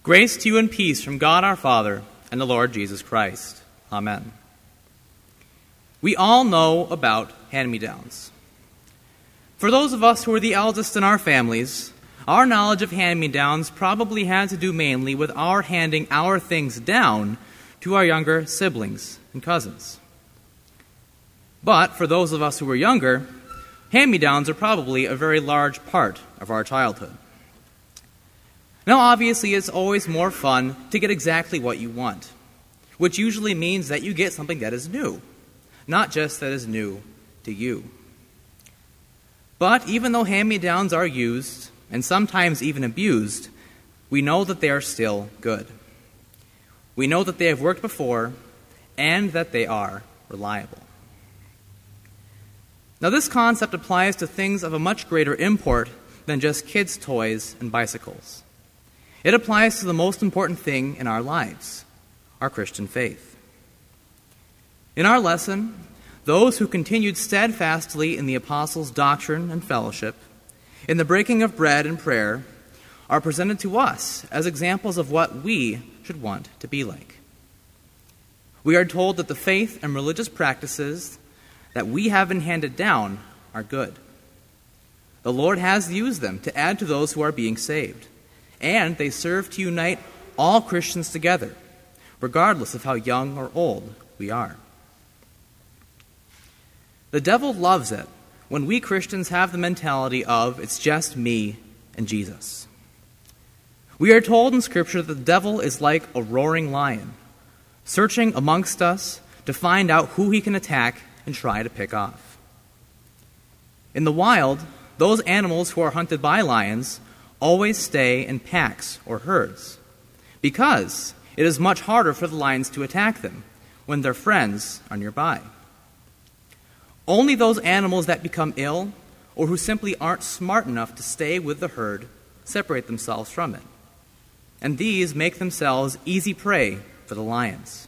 Grace to you and peace from God our Father and the Lord Jesus Christ. Amen. We all know about hand-me-downs. For those of us who are the eldest in our families, our knowledge of hand-me-downs probably had to do mainly with our handing our things down to our younger siblings and cousins. But for those of us who were younger, hand-me-downs are probably a very large part of our childhood. Now, obviously, it's always more fun to get exactly what you want, which usually means that you get something that is new, not just that is new to you. But even though hand-me-downs are used, and sometimes even abused, we know that they are still good. We know that they have worked before, and that they are reliable. Now, this concept applies to things of a much greater import than just kids' toys and bicycles. It applies to the most important thing in our lives, our Christian faith. In our lesson, those who continued steadfastly in the apostles' doctrine and fellowship, in the breaking of bread and prayer, are presented to us as examples of what we should want to be like. We are told that the faith and religious practices that we have been handed down are good. The Lord has used them to add to those who are being saved, and they serve to unite all Christians together, regardless of how young or old we are. The devil loves it when we Christians have the mentality of, it's just me and Jesus. We are told in Scripture that the devil is like a roaring lion, searching amongst us to find out who he can attack and try to pick off. In the wild, those animals who are hunted by lions always stay in packs or herds, because it is much harder for the lions to attack them when their friends are nearby. Only those animals that become ill or who simply aren't smart enough to stay with the herd separate themselves from it, and these make themselves easy prey for the lions.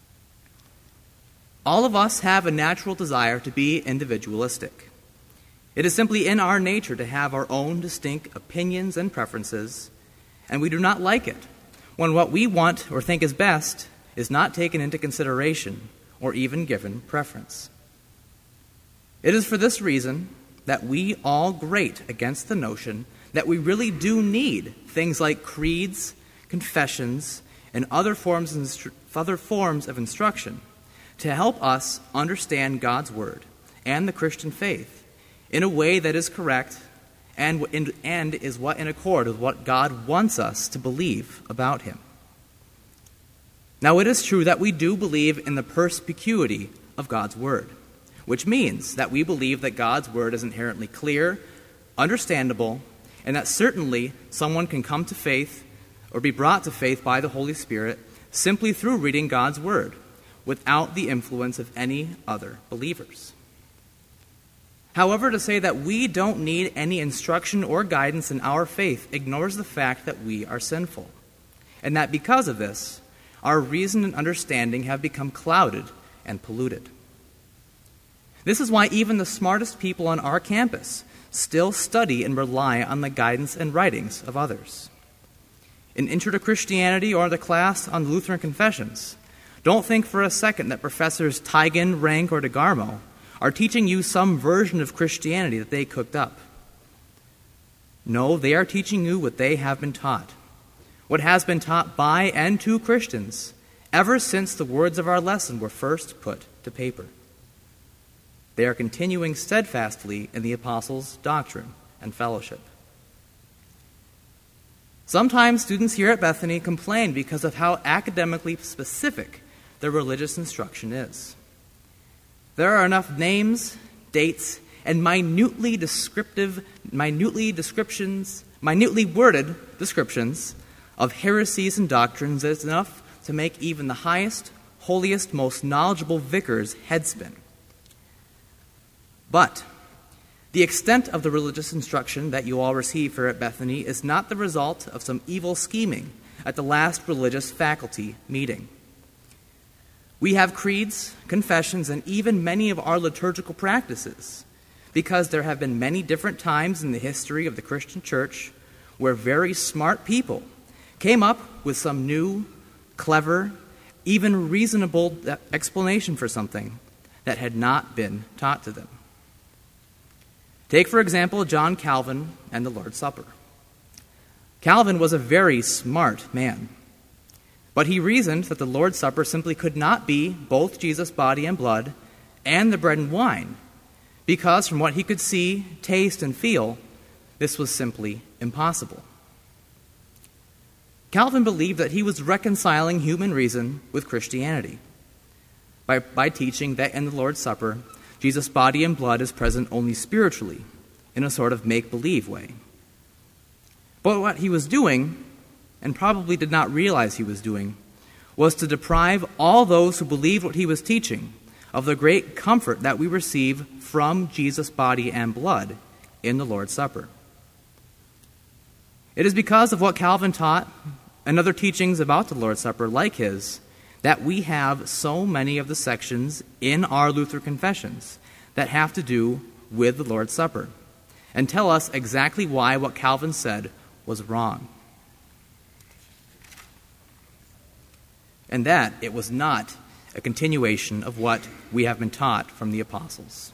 All of us have a natural desire to be individualistic. It is simply in our nature to have our own distinct opinions and preferences, and we do not like it when what we want or think is best is not taken into consideration or even given preference. It is for this reason that we all grate against the notion that we really do need things like creeds, confessions, and other forms of instruction to help us understand God's Word and the Christian faith in a way that is correct and is in accord with what God wants us to believe about Him. Now, it is true that we do believe in the perspicuity of God's Word, which means that we believe that God's Word is inherently clear, understandable, and that certainly someone can come to faith or be brought to faith by the Holy Spirit simply through reading God's Word, without the influence of any other believers. However, to say that we don't need any instruction or guidance in our faith ignores the fact that we are sinful, and that because of this, our reason and understanding have become clouded and polluted. This is why even the smartest people on our campus still study and rely on the guidance and writings of others. In Intro to Christianity or the class on Lutheran Confessions, don't think for a second that Professors Teigen, Rank, or DeGarmo are teaching you some version of Christianity that they cooked up. No, they are teaching you what they have been taught, what has been taught by and to Christians ever since the words of our lesson were first put to paper. They are continuing steadfastly in the apostles' doctrine and fellowship. Sometimes students here at Bethany complain because of how academically specific their religious instruction is. There are enough names, dates, and minutely worded descriptions of heresies and doctrines that is enough to make even the highest, holiest, most knowledgeable vicar's head spin. But the extent of the religious instruction that you all receive here at Bethany is not the result of some evil scheming at the last religious faculty meeting. We have creeds, confessions, and even many of our liturgical practices because there have been many different times in the history of the Christian church where very smart people came up with some new, clever, even reasonable explanation for something that had not been taught to them. Take, for example, John Calvin and the Lord's Supper. Calvin was a very smart man, but he reasoned that the Lord's Supper simply could not be both Jesus' body and blood and the bread and wine, because from what he could see, taste, and feel, this was simply impossible. Calvin believed that he was reconciling human reason with Christianity by teaching that in the Lord's Supper, Jesus' body and blood is present only spiritually, in a sort of make-believe way. But what he was doing, and probably did not realize he was doing, was to deprive all those who believed what he was teaching of the great comfort that we receive from Jesus' body and blood in the Lord's Supper. It is because of what Calvin taught and other teachings about the Lord's Supper like his that we have so many of the sections in our Lutheran confessions that have to do with the Lord's Supper and tell us exactly why what Calvin said was wrong. And that it was not a continuation of what we have been taught from the apostles.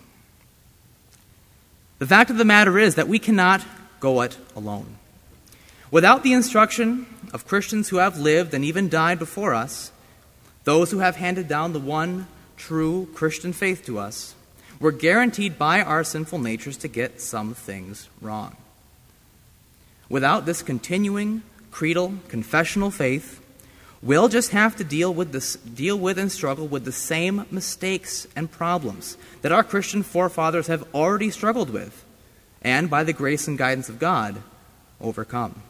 The fact of the matter is that we cannot go it alone. Without the instruction of Christians who have lived and even died before us, those who have handed down the one true Christian faith to us, we're guaranteed by our sinful natures to get some things wrong. Without this continuing creedal confessional faith, we'll just have to deal with and struggle with the same mistakes and problems that our Christian forefathers have already struggled with, and by the grace and guidance of God, overcome.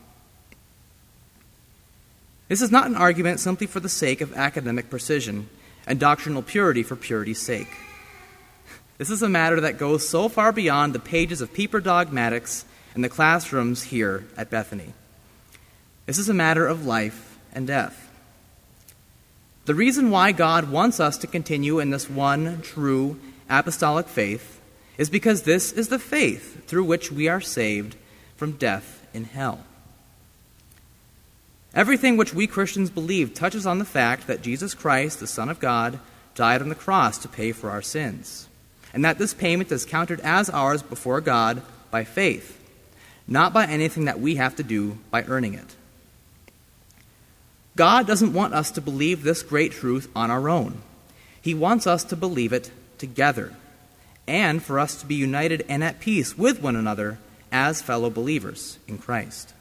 This is not an argument simply for the sake of academic precision and doctrinal purity for purity's sake. This is a matter that goes so far beyond the pages of paper dogmatics and the classrooms here at Bethany. This is a matter of life and death. The reason why God wants us to continue in this one true apostolic faith is because this is the faith through which we are saved from death in hell. Everything which we Christians believe touches on the fact that Jesus Christ, the Son of God, died on the cross to pay for our sins, and that this payment is counted as ours before God by faith, not by anything that we have to do by earning it. God doesn't want us to believe this great truth on our own. He wants us to believe it together, and for us to be united and at peace with one another as fellow believers in Christ.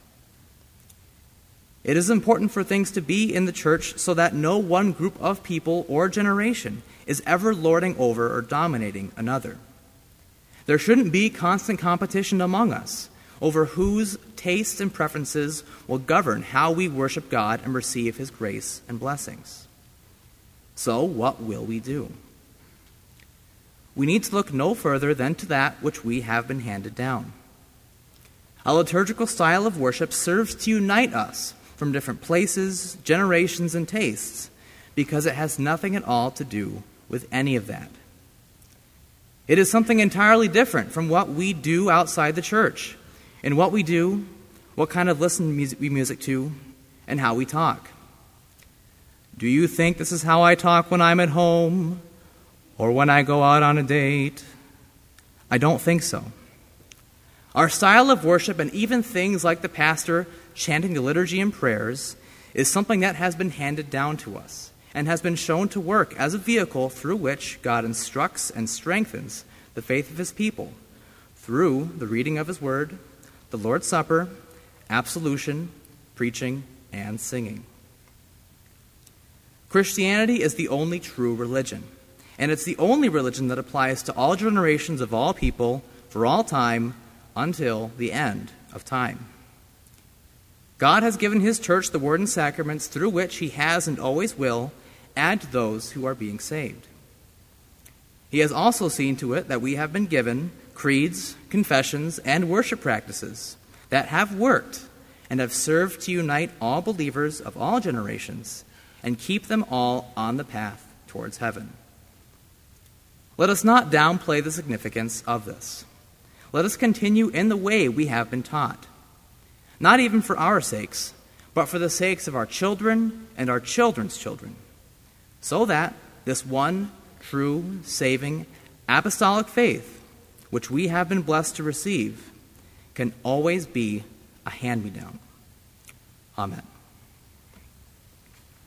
It is important for things to be in the church so that no one group of people or generation is ever lording over or dominating another. There shouldn't be constant competition among us over whose tastes and preferences will govern how we worship God and receive His grace and blessings. So, what will we do? We need to look no further than to that which we have been handed down. A liturgical style of worship serves to unite us from different places, generations, and tastes, because it has nothing at all to do with any of that. It is something entirely different from what we do outside the church, in what we do, what kind of music to, and how we talk. Do you think this is how I talk when I'm at home, or when I go out on a date? I don't think so. Our style of worship, and even things like the pastor chanting the liturgy and prayers, is something that has been handed down to us and has been shown to work as a vehicle through which God instructs and strengthens the faith of His people through the reading of His Word, the Lord's Supper, absolution, preaching, and singing. Christianity is the only true religion, and it's the only religion that applies to all generations of all people for all time until the end of time. God has given His church the Word and sacraments through which He has and always will add to those who are being saved. He has also seen to it that we have been given creeds, confessions, and worship practices that have worked and have served to unite all believers of all generations and keep them all on the path towards heaven. Let us not downplay the significance of this. Let us continue in the way we have been taught, not even for our sakes, but for the sakes of our children and our children's children, so that this one true, saving, apostolic faith, which we have been blessed to receive, can always be a hand-me-down. Amen.